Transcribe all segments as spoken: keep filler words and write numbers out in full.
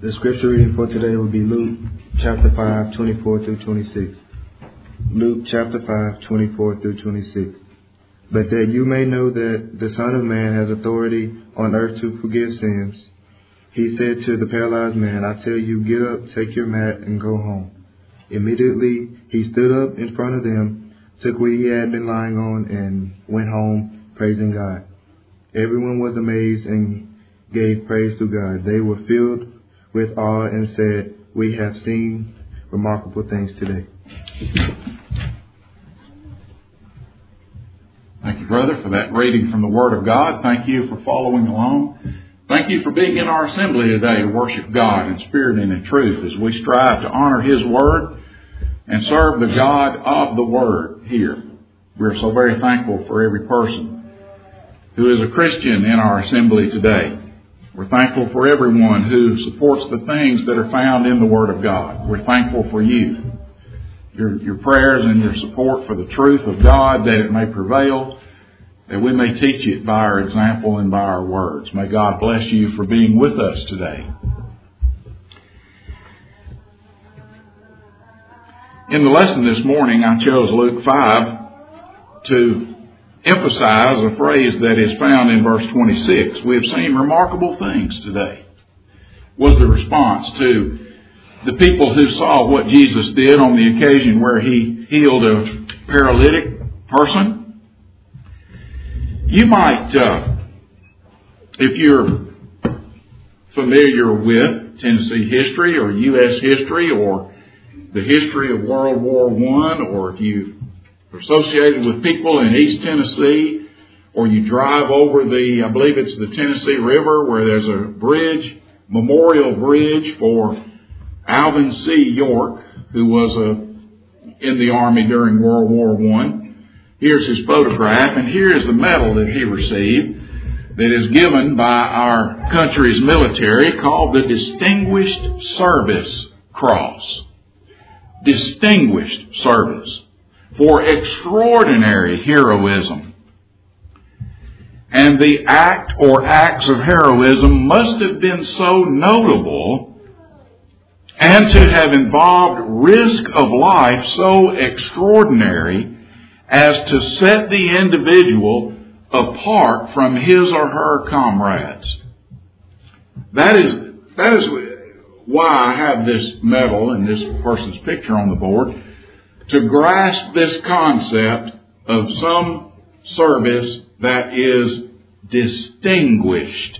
The scripture reading for today will be Luke chapter five, twenty-four through twenty-six. Luke chapter five, twenty-four through twenty-six. But that you may know that the Son of Man has authority on earth to forgive sins, he said to the paralyzed man, I tell you, get up, take your mat, and go home. Immediately he stood up in front of them, took what he had been lying on, and went home, praising God. Everyone was amazed and gave praise to God. They were filled with awe and said, we have seen remarkable things today. Thank you, brother, for that reading from the Word of God. Thank you for following along. Thank you for being in our assembly today to worship God in spirit and in truth as we strive to honor His Word and serve the God of the Word here. We're so very thankful for every person who is a Christian in our assembly today. We're thankful for everyone who supports the things that are found in the Word of God. We're thankful for you, your, your prayers and your support for the truth of God, that it may prevail, that we may teach it by our example and by our words. May God bless you for being with us today. In the lesson this morning, I chose Luke five to emphasize a phrase that is found in verse twenty-six. We have seen remarkable things today, was the response to the people who saw what Jesus did on the occasion where He healed a paralytic person. You might, uh, if you're familiar with Tennessee history or U S history or the history of World War One, or if you associated with people in East Tennessee, or you drive over the, I believe it's the Tennessee River, where there's a bridge, memorial bridge for Alvin C. York, who was a, in the Army during World War One. Here's his photograph, and here is the medal that he received that is given by our country's military, called the Distinguished Service Cross. Distinguished Service for extraordinary heroism. And the act or acts of heroism must have been so notable and to have involved risk of life so extraordinary as to set the individual apart from his or her comrades. That is, that is why I have this medal and this person's picture on the board, to grasp this concept of some service that is distinguished.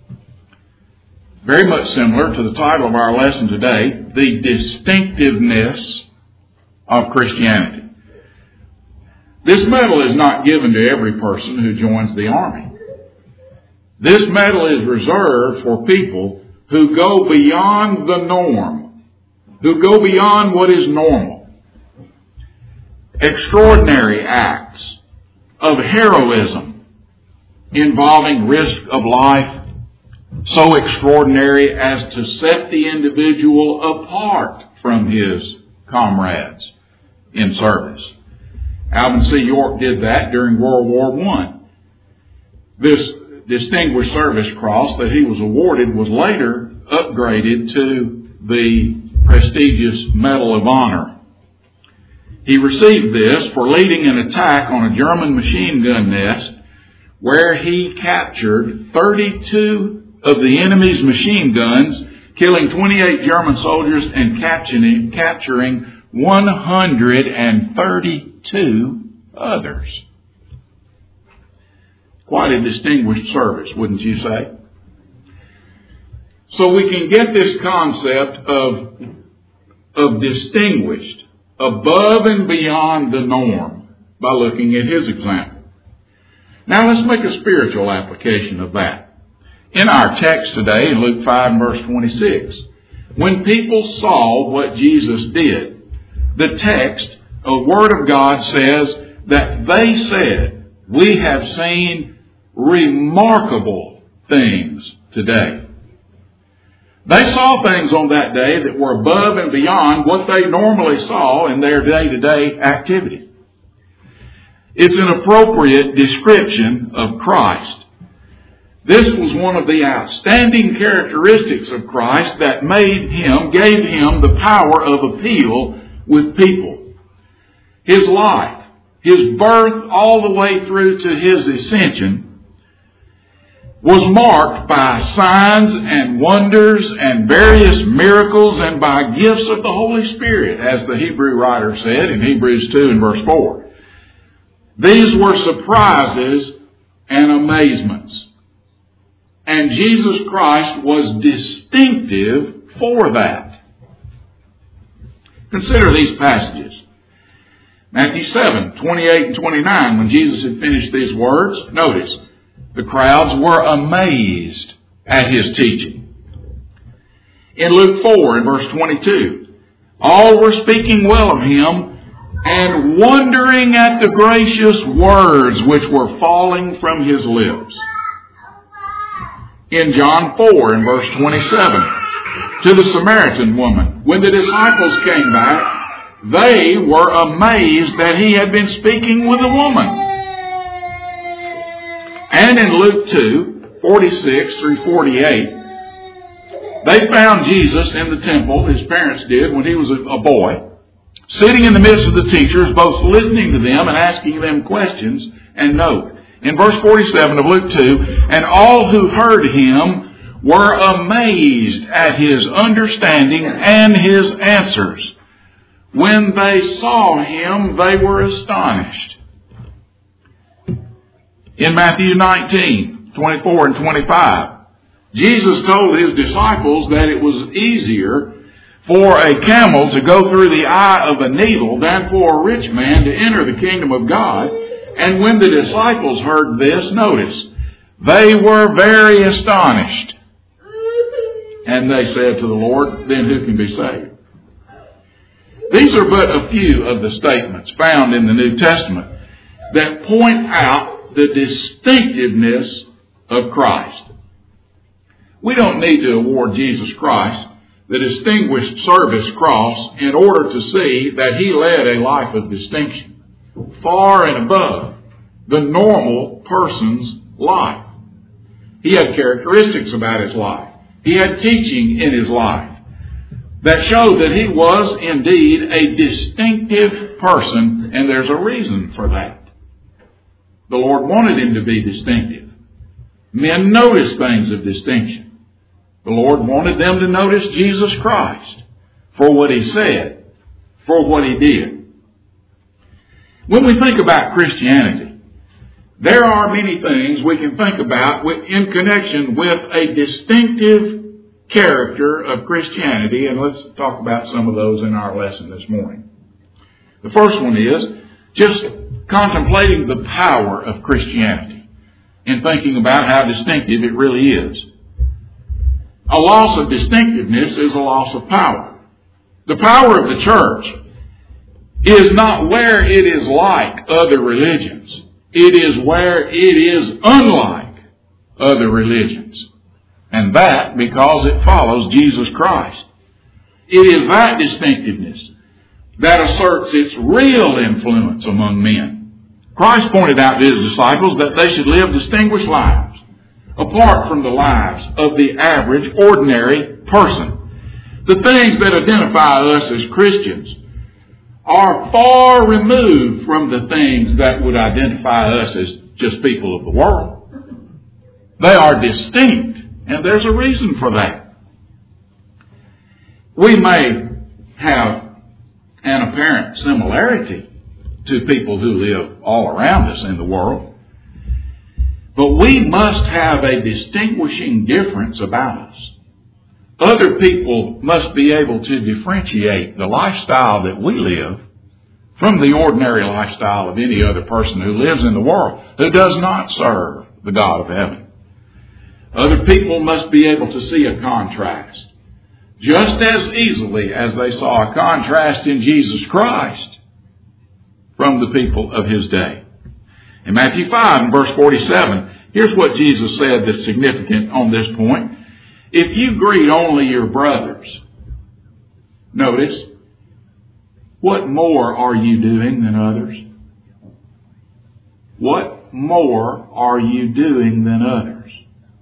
Very much similar to the title of our lesson today, the distinctiveness of Christianity. This medal is not given to every person who joins the Army. This medal is reserved for people who go beyond the norm, who go beyond what is normal. Extraordinary acts of heroism involving risk of life, so extraordinary as to set the individual apart from his comrades in service. Alvin C. York did that during World War One. This Distinguished Service Cross that he was awarded was later upgraded to the prestigious Medal of Honor. He received this for leading an attack on a German machine gun nest where he captured thirty-two of the enemy's machine guns, killing twenty-eight German soldiers and capturing, capturing one hundred thirty-two others. Quite a distinguished service, wouldn't you say? So we can get this concept of, of distinguished, above and beyond the norm, by looking at his example. Now let's make a spiritual application of that. In our text today, in Luke five verse twenty-six, when people saw what Jesus did, the text, a Word of God says that they said, we have seen remarkable things today. They saw things on that day that were above and beyond what they normally saw in their day-to-day activity. It's an appropriate description of Christ. This was one of the outstanding characteristics of Christ that made him, gave him the power of appeal with people. His life, his birth all the way through to his ascension, was marked by signs and wonders and various miracles and by gifts of the Holy Spirit, as the Hebrew writer said in Hebrews two and verse four. These were surprises and amazements. And Jesus Christ was distinctive for that. Consider these passages. Matthew seven, twenty-eight and twenty-nine, when Jesus had finished these words, notice, the crowds were amazed at his teaching. In Luke four and verse twenty-two, all were speaking well of him and wondering at the gracious words which were falling from his lips. In John four and verse twenty-seven, to the Samaritan woman, when the disciples came back, they were amazed that he had been speaking with a woman. And in Luke two, forty-six through forty-eight, they found Jesus in the temple, his parents did, when he was a boy, sitting in the midst of the teachers, both listening to them and asking them questions. And note, in verse forty-seven of Luke two, and all who heard him were amazed at his understanding and his answers. When they saw him, they were astonished. In Matthew nineteen, twenty-four and twenty-five, Jesus told his disciples that it was easier for a camel to go through the eye of a needle than for a rich man to enter the kingdom of God. And when the disciples heard this, notice, they were very astonished. And they said to the Lord, then who can be saved? These are but a few of the statements found in the New Testament that point out the distinctiveness of Christ. We don't need to award Jesus Christ the Distinguished Service Cross in order to see that he led a life of distinction, far and above the normal person's life. He had characteristics about his life. He had teaching in his life that showed that he was indeed a distinctive person, and there's a reason for that. The Lord wanted him to be distinctive. Men notice things of distinction. The Lord wanted them to notice Jesus Christ for what he said, for what he did. When we think about Christianity, there are many things we can think about in connection with a distinctive character of Christianity, and let's talk about some of those in our lesson this morning. The first one is just contemplating the power of Christianity and thinking about how distinctive it really is. A loss of distinctiveness is a loss of power. The power of the church is not where it is like other religions. It is where it is unlike other religions. And that because it follows Jesus Christ. It is that distinctiveness that asserts its real influence among men. Christ pointed out to his disciples that they should live distinguished lives, apart from the lives of the average, ordinary person. The things that identify us as Christians are far removed from the things that would identify us as just people of the world. They are distinct, and there's a reason for that. We may have an apparent similarity to people who live all around us in the world, but we must have a distinguishing difference about us. Other people must be able to differentiate the lifestyle that we live from the ordinary lifestyle of any other person who lives in the world who does not serve the God of heaven. Other people must be able to see a contrast, just as easily as they saw a contrast in Jesus Christ from the people of his day. In Matthew five and verse forty-seven, here's what Jesus said that's significant on this point. If you greet only your brothers, notice, what more are you doing than others? What more are you doing than others?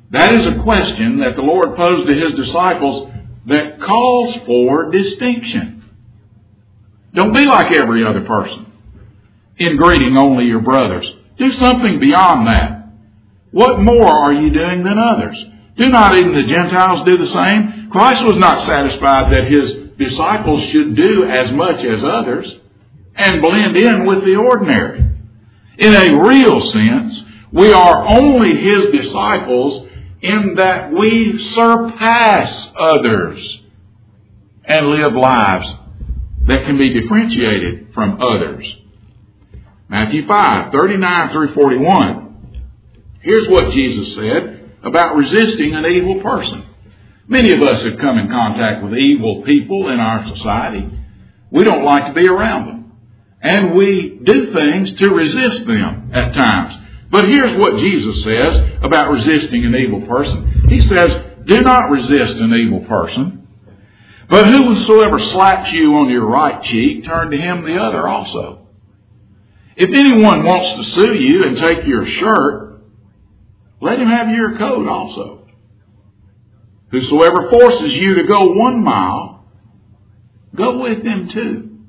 That is a question that the Lord posed to His disciples that calls for distinction. Don't be like every other person in greeting only your brothers. Do something beyond that. What more are you doing than others? Do not even the Gentiles do the same? Christ was not satisfied that His disciples should do as much as others and blend in with the ordinary. In a real sense, we are only His disciples in that we surpass others and live lives that can be differentiated from others. Matthew five, thirty-nine through forty-one. Here's what Jesus said about resisting an evil person. Many of us have come in contact with evil people in our society. We don't like to be around them. And we do things to resist them at times. But here's what Jesus says about resisting an evil person. He says, do not resist an evil person, but whosoever slaps you on your right cheek, turn to him the other also. If anyone wants to sue you and take your shirt, let him have your coat also. Whosoever forces you to go one mile, go with him too.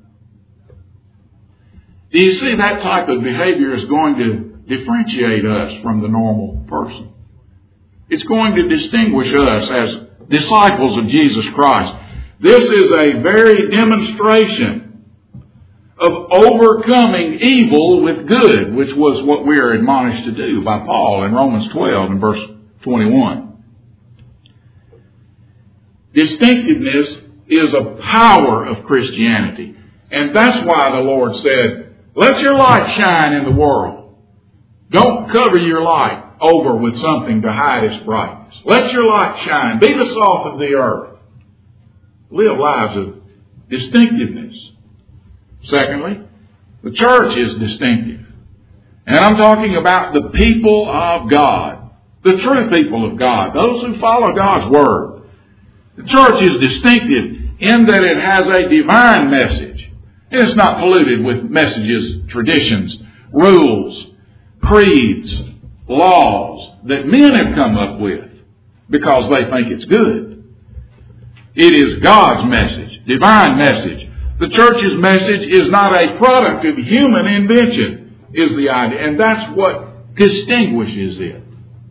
Do you see, that type of behavior is going to differentiate us from the normal person. It's going to distinguish us as disciples of Jesus Christ. This is a very demonstration of overcoming evil with good, which was what we are admonished to do by Paul in Romans twelve and verse twenty-one. Distinctiveness is a power of Christianity. And that's why the Lord said, let your light shine in the world. Don't cover your light over with something to hide its brightness. Let your light shine. Be the salt of the earth. Live lives of distinctiveness. Secondly, the church is distinctive. And I'm talking about the people of God. The true people of God. Those who follow God's Word. The church is distinctive in that it has a divine message. And it's not polluted with messages, traditions, rules, creeds, laws that men have come up with because they think it's good. It is God's message, divine message. The church's message is not a product of human invention, is the idea. And that's what distinguishes it.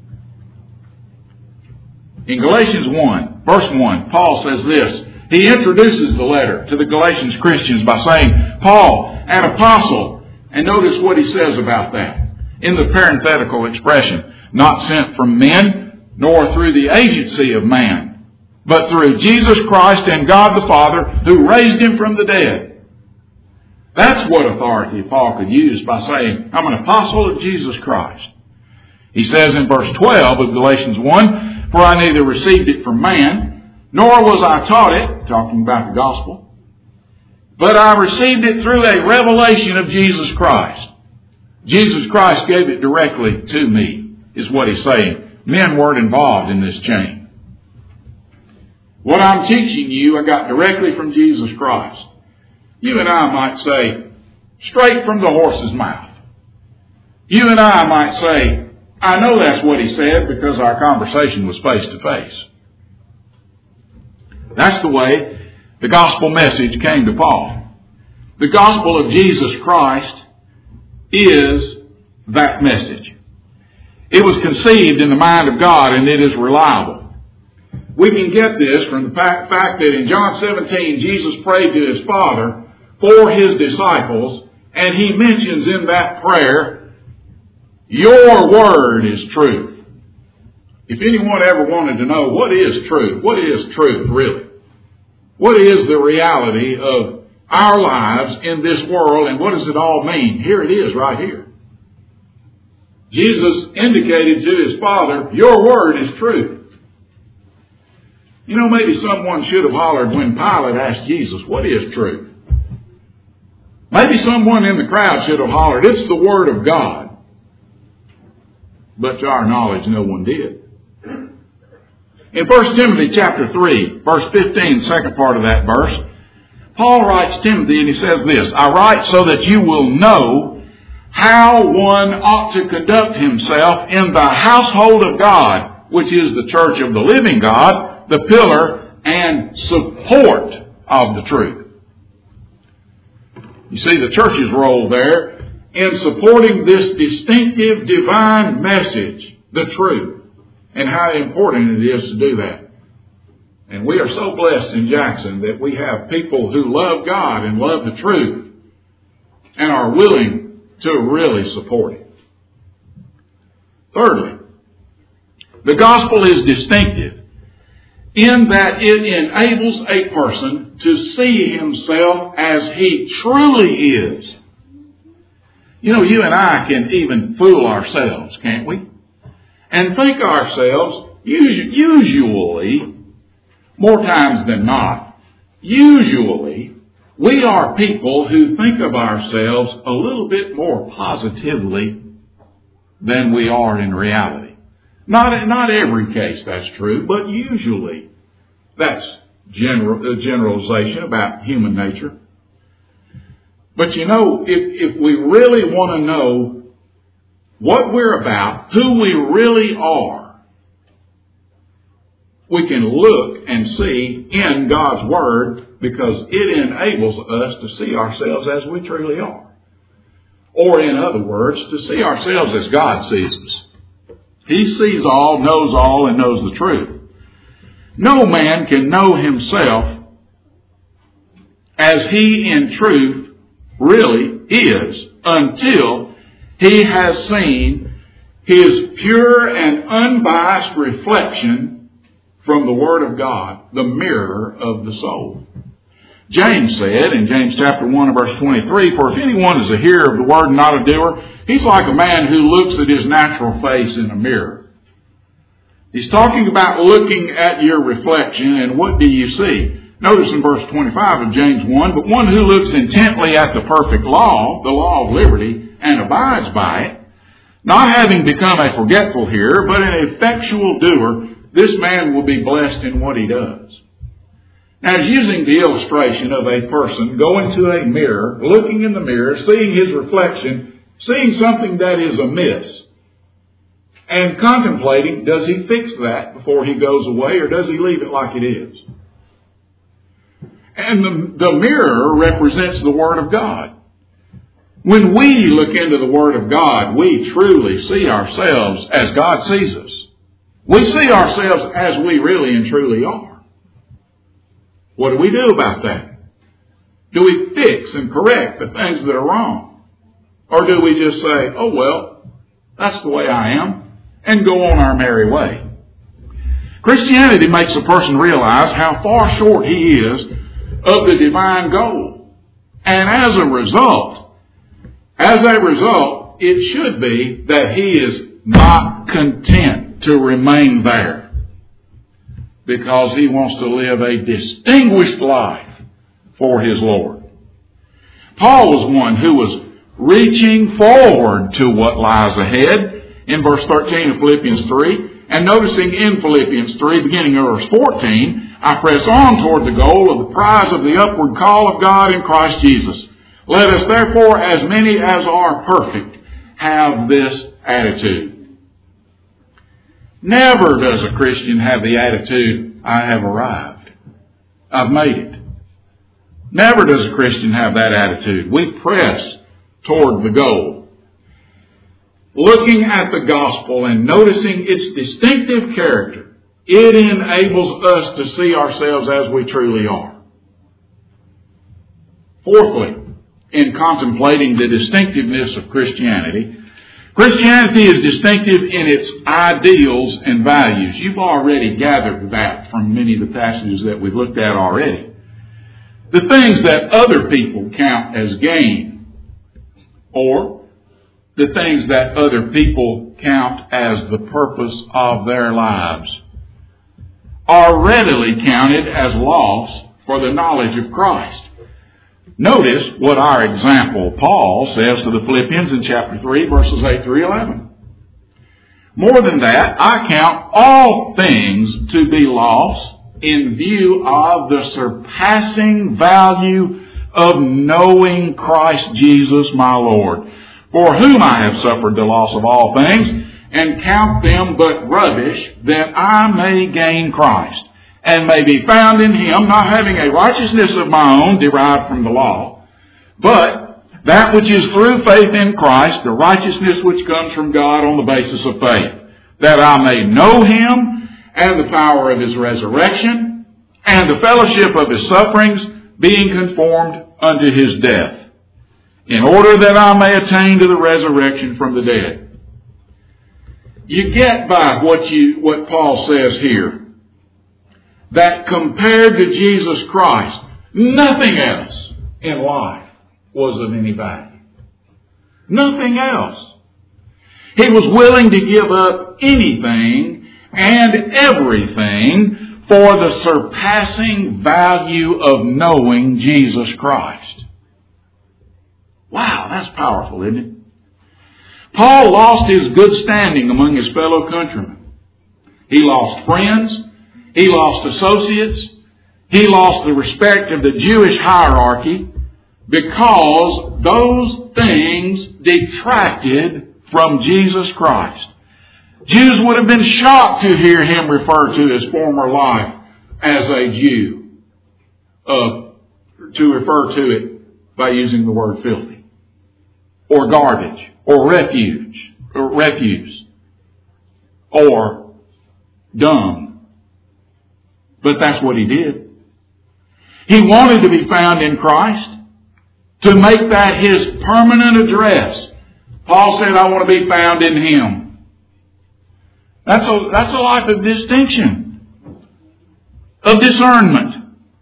In Galatians one, verse one, Paul says this. He introduces the letter to the Galatians Christians by saying, Paul, an apostle. And notice what he says about that. In the parenthetical expression, not sent from men, nor through the agency of man, but through Jesus Christ and God the Father, who raised him from the dead. That's what authority Paul could use by saying, I'm an apostle of Jesus Christ. He says in verse twelve of Galatians one, for I neither received it from man, nor was I taught it, talking about the gospel, but I received it through a revelation of Jesus Christ. Jesus Christ gave it directly to me, is what he's saying. Men weren't involved in this chain. What I'm teaching you, I got directly from Jesus Christ. You and I might say, straight from the horse's mouth. You and I might say, I know that's what he said because our conversation was face to face. That's the way the gospel message came to Paul. The gospel of Jesus Christ is that message. It was conceived in the mind of God and it is reliable. We can get this from the fact that in John seventeen, Jesus prayed to his Father for his disciples, and he mentions in that prayer, your word is truth. If anyone ever wanted to know what is truth, what is truth really? What is the reality of our lives in this world, and what does it all mean? Here it is right here. Jesus indicated to his Father, your word is truth. You know, maybe someone should have hollered when Pilate asked Jesus, what is truth? Maybe someone in the crowd should have hollered, it's the word of God. But to our knowledge, no one did. In First Timothy chapter three, verse fifteen, second part of that verse, Paul writes Timothy and he says this, I write so that you will know how one ought to conduct himself in the household of God, which is the church of the living God, the pillar and support of the truth. You see the church's role there in supporting this distinctive divine message, the truth, and how important it is to do that. And we are so blessed in Jackson that we have people who love God and love the truth and are willing to really support it. Thirdly, the gospel is distinctive in that it enables a person to see himself as he truly is. You know, you and I can even fool ourselves, can't we? And think ourselves, usually, more times than not, usually, we are people who think of ourselves a little bit more positively than we are in reality. Not, not every case that's true, but usually that's general, a generalization about human nature. But you know, if, if we really want to know what we're about, who we really are, we can look and see in God's Word because it enables us to see ourselves as we truly are. Or in other words, to see ourselves as God sees us. He sees all, knows all, and knows the truth. No man can know himself as he in truth really is until he has seen his pure and unbiased reflection from the Word of God, the mirror of the soul. James said in James chapter one and verse twenty-three, "For if anyone is a hearer of the word and not a doer, he's like a man who looks at his natural face in a mirror." He's talking about looking at your reflection, and what do you see? Notice in verse twenty-five of James one, "But one who looks intently at the perfect law, the law of liberty, and abides by it, not having become a forgetful hearer, but an effectual doer, this man will be blessed in what he does." Now, he's using the illustration of a person going to a mirror, looking in the mirror, seeing his reflection, seeing something that is amiss, and contemplating, does he fix that before he goes away, or does he leave it like it is? And the, the mirror represents the Word of God. When we look into the Word of God, we truly see ourselves as God sees us. We see ourselves as we really and truly are. What do we do about that? Do we fix and correct the things that are wrong? Or do we just say, oh well, that's the way I am, and go on our merry way? Christianity makes a person realize how far short he is of the divine goal. And as a result, as a result, it should be that he is not content to remain there, because he wants to live a distinguished life for his Lord. Paul was one who was reaching forward to what lies ahead in verse thirteen of Philippians three, and noticing in Philippians three, beginning of verse fourteen, "I press on toward the goal of the prize of the upward call of God in Christ Jesus. Let us therefore, as many as are perfect, have this attitude." Never does a Christian have the attitude, I have arrived, I've made it. Never does a Christian have that attitude. We press toward the goal. Looking at the gospel and noticing its distinctive character, it enables us to see ourselves as we truly are. Fourthly, in contemplating the distinctiveness of Christianity, Christianity is distinctive in its ideals and values. You've already gathered that from many of the passages that we've looked at already. The things that other people count as gain, or the things that other people count as the purpose of their lives, are readily counted as loss for the knowledge of Christ. Notice what our example Paul says to the Philippians in chapter three, verses eight through eleven. "More than that, I count all things to be lost in view of the surpassing value of knowing Christ Jesus my Lord, for whom I have suffered the loss of all things, and count them but rubbish, that I may gain Christ, and may be found in Him, not having a righteousness of my own derived from the law, but that which is through faith in Christ, the righteousness which comes from God on the basis of faith, that I may know Him, and the power of His resurrection, and the fellowship of His sufferings, being conformed unto His death, in order that I may attain to the resurrection from the dead. You get by what you what Paul says here, that compared to Jesus Christ, nothing else in life was of any value. Nothing else. He was willing to give up anything and everything for the surpassing value of knowing Jesus Christ. Wow, that's powerful, isn't it? Paul lost his good standing among his fellow countrymen. He lost friends. He lost associates. He lost the respect of the Jewish hierarchy because those things detracted from Jesus Christ. Jews would have been shocked to hear him refer to his former life as a Jew, uh, to refer to it by using the word filthy, or garbage, or refuge, or refuse, or dung. But that's what he did. He wanted to be found in Christ, to make that his permanent address. Paul said, I want to be found in Him. That's a, that's a life of distinction, of discernment.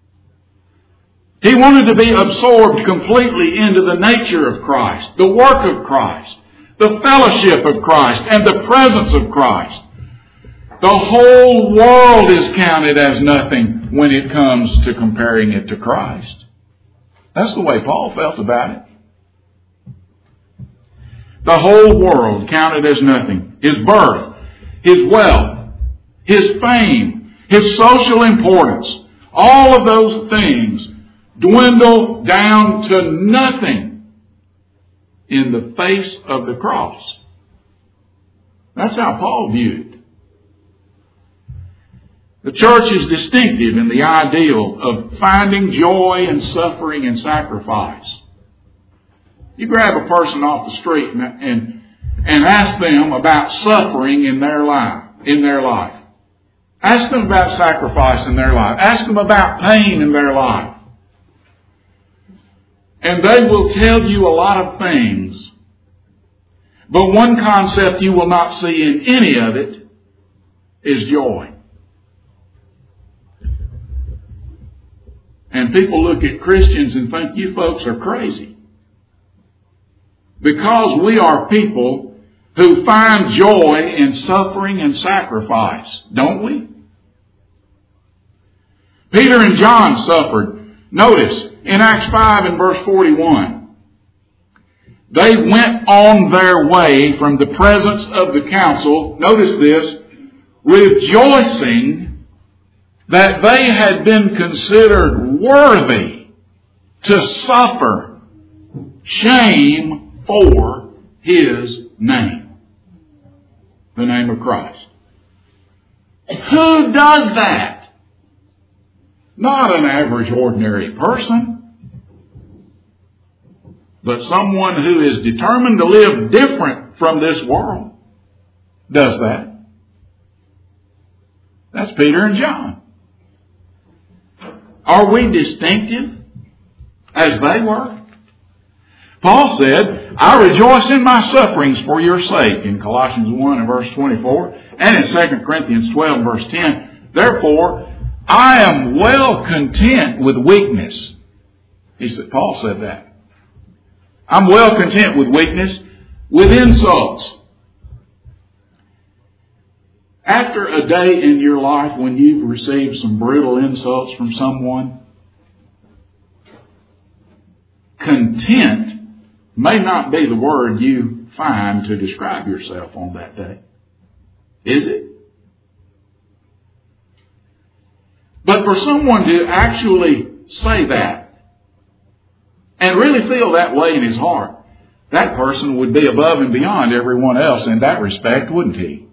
He wanted to be absorbed completely into the nature of Christ, the work of Christ, the fellowship of Christ, and the presence of Christ. The whole world is counted as nothing when it comes to comparing it to Christ. That's the way Paul felt about it. The whole world counted as nothing. His birth, his wealth, his fame, his social importance, all of those things dwindle down to nothing in the face of the cross. That's how Paul viewed it. The church is distinctive in the ideal of finding joy in suffering and sacrifice. You grab a person off the street and, and, and ask them about suffering in their life, in their life. Ask them about sacrifice in their life. Ask them about pain in their life. And they will tell you a lot of things. But one concept you will not see in any of it is joy. And people look at Christians and think, you folks are crazy. Because we are people who find joy in suffering and sacrifice, don't we? Peter and John suffered. Notice, in Acts five and verse forty-one, they went on their way from the presence of the council, notice this, rejoicing that they had been considered worthy to suffer shame for His name, the name of Christ. Who does that? Not an average, ordinary person, but someone who is determined to live different from this world does that. That's Peter and John. Are we distinctive as they were? Paul said, I rejoice in my sufferings for your sake, in Colossians one and verse twenty-four, and in Second Corinthians twelve and verse ten. Therefore, I am well content with weakness. He said, Paul said that. I'm well content with weakness, with insults. After a day in your life when you've received some brutal insults from someone, content may not be the word you find to describe yourself on that day. Is it? But for someone to actually say that and really feel that way in his heart, that person would be above and beyond everyone else in that respect, wouldn't he?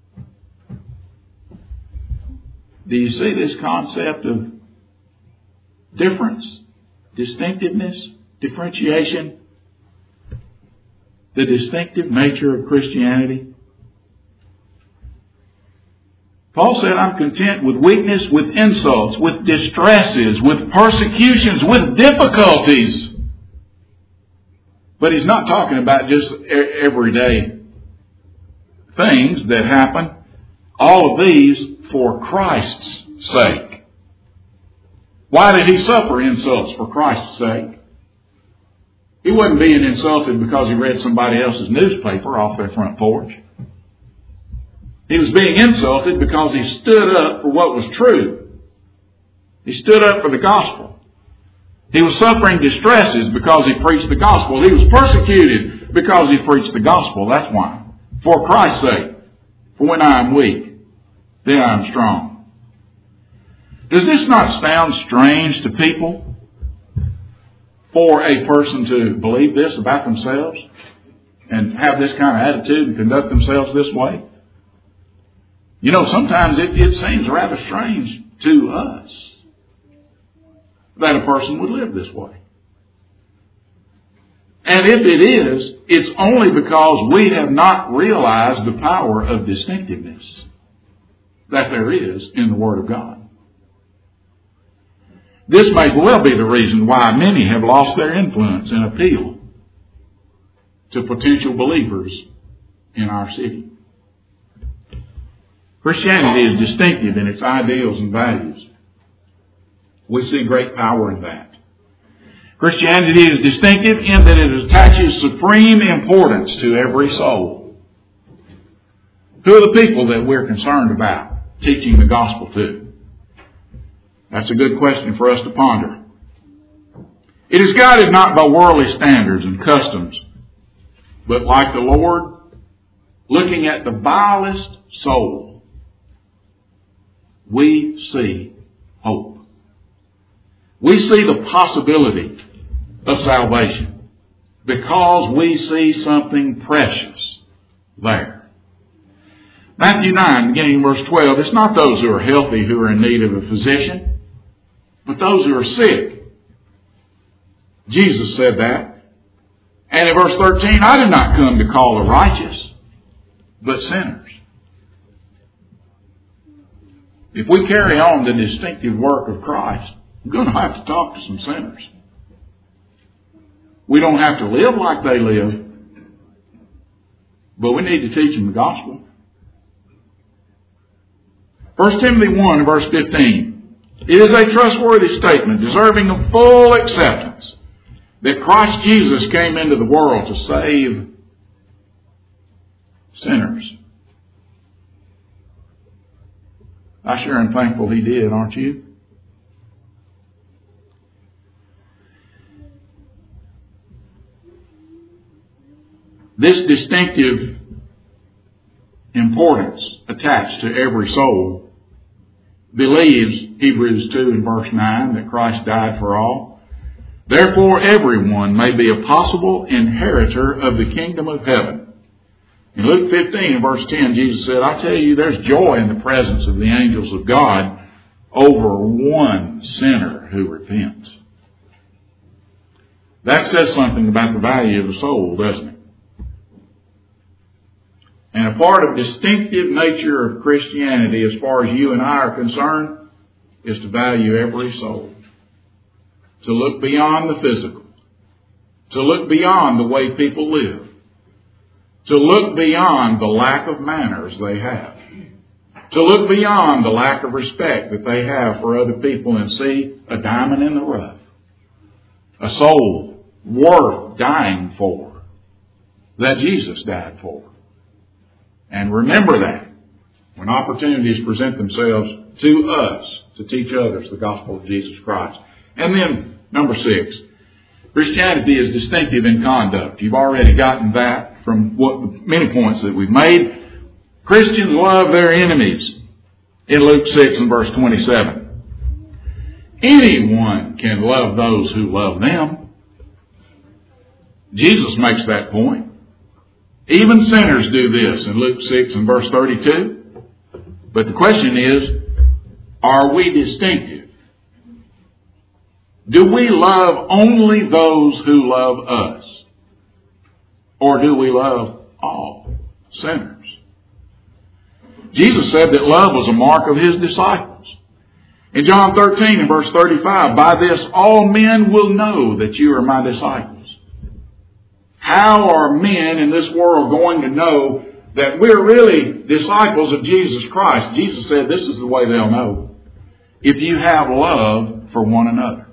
Do you see this concept of difference, distinctiveness, differentiation? The distinctive nature of Christianity? Paul said, I'm content with weakness, with insults, with distresses, with persecutions, with difficulties. But he's not talking about just everyday things that happen. All of these for Christ's sake. Why did he suffer insults for Christ's sake? He wasn't being insulted because he read somebody else's newspaper off their front porch. He was being insulted because he stood up for what was true. He stood up for the gospel. He was suffering distresses because he preached the gospel. He was persecuted because he preached the gospel. That's why. For Christ's sake. For when I am weak, then I am strong. Does this not sound strange to people? For a person to believe this about themselves and have this kind of attitude and conduct themselves this way? You know, sometimes it, it seems rather strange to us that a person would live this way. And if it is, it's only because we have not realized the power of distinctiveness that there is in the Word of God. This may well be the reason why many have lost their influence and appeal to potential believers in our city. Christianity is distinctive in its ideals and values. We see great power in that. Christianity is distinctive in that it attaches supreme importance to every soul. Who are the people that we're concerned about teaching the gospel to? That's a good question for us to ponder. It is guided not by worldly standards and customs, but like the Lord, looking at the vilest soul, we see hope. We see the possibility of salvation because we see something precious there. Matthew nine, beginning in verse twelve, it's not those who are healthy who are in need of a physician, but those who are sick. Jesus said that. And in verse thirteen, I did not come to call the righteous, but sinners. If we carry on the distinctive work of Christ, we're going to have to talk to some sinners. We don't have to live like they live, but we need to teach them the gospel. First Timothy one, verse fifteen. It is a trustworthy statement, deserving of full acceptance, that Christ Jesus came into the world to save sinners. I sure am thankful He did, aren't you? This distinctive importance attached to every soul believes, Hebrews two and verse nine, that Christ died for all. Therefore everyone may be a possible inheritor of the kingdom of heaven. In Luke fifteen and verse ten, Jesus said, I tell you, there's joy in the presence of the angels of God over one sinner who repents. That says something about the value of the soul, doesn't it? And a part of distinctive nature of Christianity, as far as you and I are concerned, is to value every soul. To look beyond the physical. To look beyond the way people live. To look beyond the lack of manners they have. To look beyond the lack of respect that they have for other people and see a diamond in the rough. A soul worth dying for. That Jesus died for. And remember that when opportunities present themselves to us to teach others the gospel of Jesus Christ. And then, number six, Christianity is distinctive in conduct. You've already gotten that from what many points that we've made. Christians love their enemies in Luke six and verse twenty-seven. Anyone can love those who love them. Jesus makes that point. Even sinners do this in Luke six and verse thirty-two. But the question is, are we distinctive? Do we love only those who love us? Or do we love all sinners? Jesus said that love was a mark of His disciples. In John thirteen and verse thirty-five, by this all men will know that you are my disciples. How are men in this world going to know that we're really disciples of Jesus Christ? Jesus said this is the way they'll know. If you have love for one another.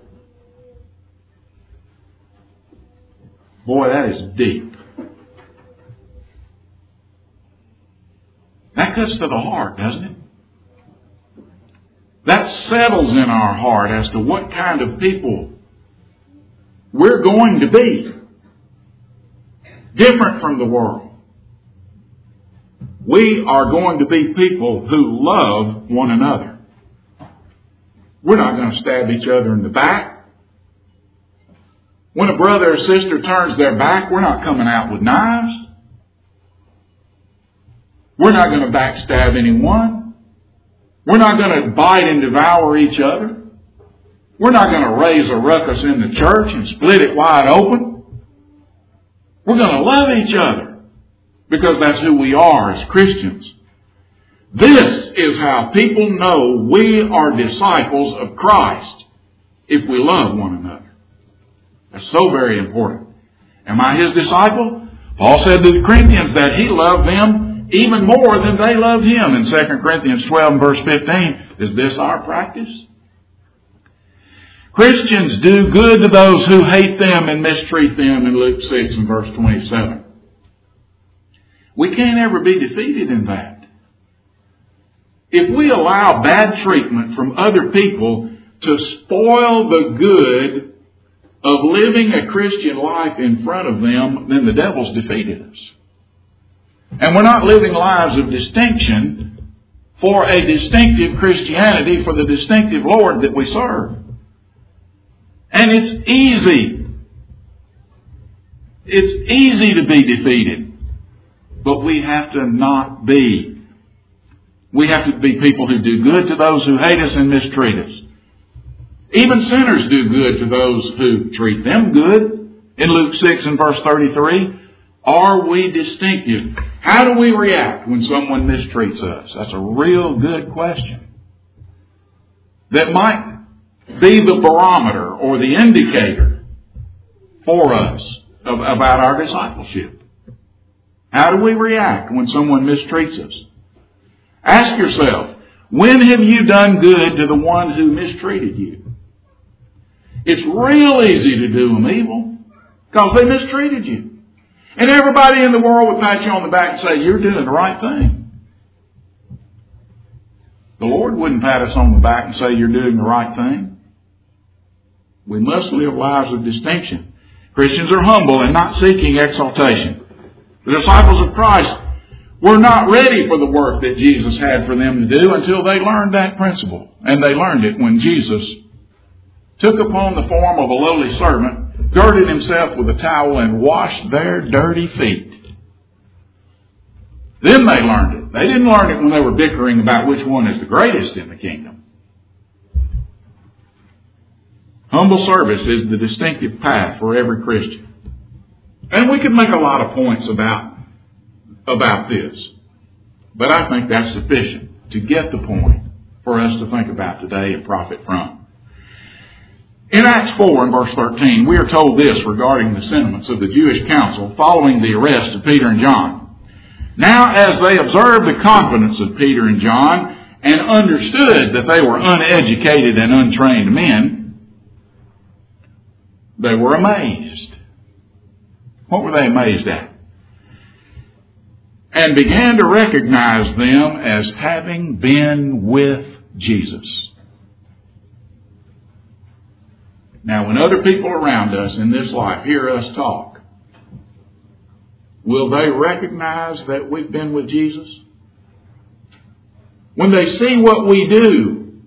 Boy, that is deep. That cuts to the heart, doesn't it? That settles in our heart as to what kind of people we're going to be. Different from the world. We are going to be people who love one another. We're not going to stab each other in the back. When a brother or sister turns their back, we're not coming out with knives. We're not going to backstab anyone. We're not going to bite and devour each other. We're not going to raise a ruckus in the church and split it wide open. We're going to love each other because that's who we are as Christians. This is how people know we are disciples of Christ, if we love one another. That's so very important. Am I His disciple? Paul said to the Corinthians that he loved them even more than they loved him in Second Corinthians twelve and verse fifteen. Is this our practice? Christians do good to those who hate them and mistreat them in Luke six and verse twenty-seven. We can't ever be defeated in that. If we allow bad treatment from other people to spoil the good of living a Christian life in front of them, then the devil's defeated us. And we're not living lives of distinction for a distinctive Christianity for the distinctive Lord that we serve. And it's easy. It's easy to be defeated. But we have to not be. We have to be people who do good to those who hate us and mistreat us. Even sinners do good to those who treat them good. In Luke six and verse thirty-three, are we distinctive? How do we react when someone mistreats us? That's a real good question. That might be the barometer or the indicator for us of, about our discipleship. How do we react when someone mistreats us? Ask yourself, when have you done good to the one who mistreated you? It's real easy to do them evil because they mistreated you. And everybody in the world would pat you on the back and say, you're doing the right thing. The Lord wouldn't pat us on the back and say, you're doing the right thing. We must live lives of distinction. Christians are humble and not seeking exaltation. The disciples of Christ were not ready for the work that Jesus had for them to do until they learned that principle. And they learned it when Jesus took upon the form of a lowly servant, girded himself with a towel, and washed their dirty feet. Then they learned it. They didn't learn it when they were bickering about which one is the greatest in the kingdom. Humble service is the distinctive path for every Christian. And we could make a lot of points about, about this. But I think that's sufficient to get the point for us to think about today and profit from. In Acts four and verse thirteen, we are told this regarding the sentiments of the Jewish council following the arrest of Peter and John. Now, as they observed the confidence of Peter and John and understood that they were uneducated and untrained men, they were amazed. What were they amazed at? And began to recognize them as having been with Jesus. Now, when other people around us in this life hear us talk, will they recognize that we've been with Jesus? When they see what we do,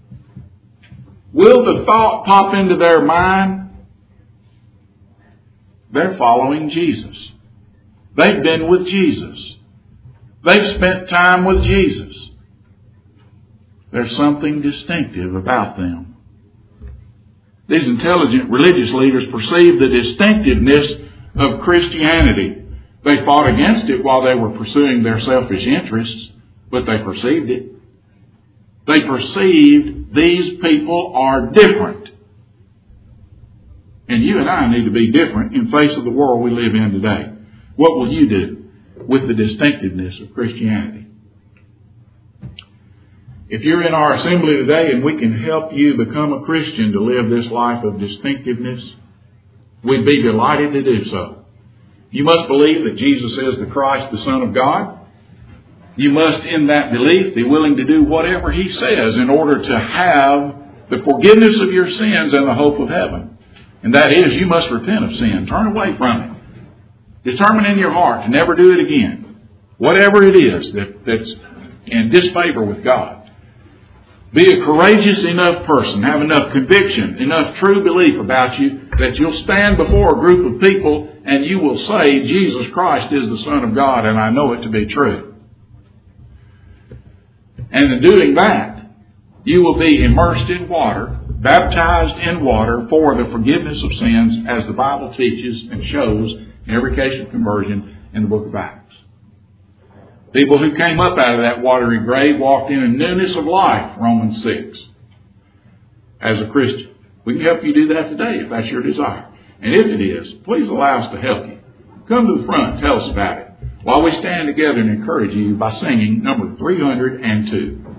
will the thought pop into their mind, They're following Jesus. They've been with Jesus. They've spent time with Jesus. There's something distinctive about them. These intelligent religious leaders perceived the distinctiveness of Christianity. They fought against it while they were pursuing their selfish interests, but they perceived it. They perceived these people are different. And you and I need to be different in face of the world we live in today. What will you do with the distinctiveness of Christianity? If you're in our assembly today and we can help you become a Christian to live this life of distinctiveness, we'd be delighted to do so. You must believe that Jesus is the Christ, the Son of God. You must, in that belief, be willing to do whatever He says in order to have the forgiveness of your sins and the hope of heaven. And that is, you must repent of sin. Turn away from it. Determine in your heart to never do it again. Whatever it is that, that's in disfavor with God. Be a courageous enough person, have enough conviction, enough true belief about you that you'll stand before a group of people and you will say, Jesus Christ is the Son of God, and I know it to be true. And in doing that, you will be immersed in water, baptized in water for the forgiveness of sins, as the Bible teaches and shows in every case of conversion in the book of Acts. People who came up out of that watery grave walked in a newness of life, Romans six, as a Christian. We can help you do that today if that's your desire. And if it is, please allow us to help you. Come to the front and tell us about it while we stand together and encourage you by singing number three hundred two.